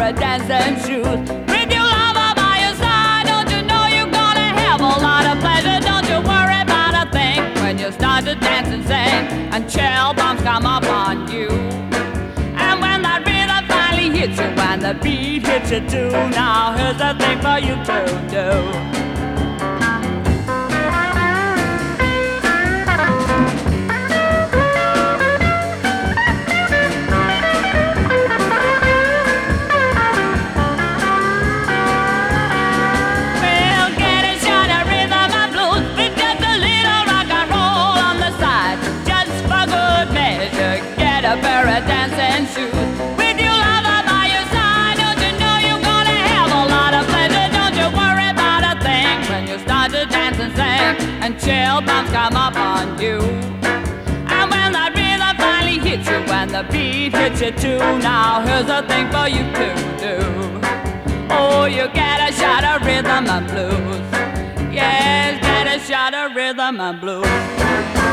of dancing shoes. With your lover by your side, don't you know you're gonna have a lot of pleasure? Don't you worry about a thing when you start to dance and sing, and chill bumps come up on you. And when that rhythm finally hits you, when the beat hits you too, now here's the thing for you to do. A pair of dancing shoes. With your lover by your side, don't you know you're gonna have a lot of pleasure? Don't you worry about a thing when you start to dance and sing, and chill bumps come up on you. And when that rhythm finally hits you, when the beat hits you too, now here's a thing for you to do. Oh, you get a shot of rhythm and blues. Yes, get a shot of rhythm and blues.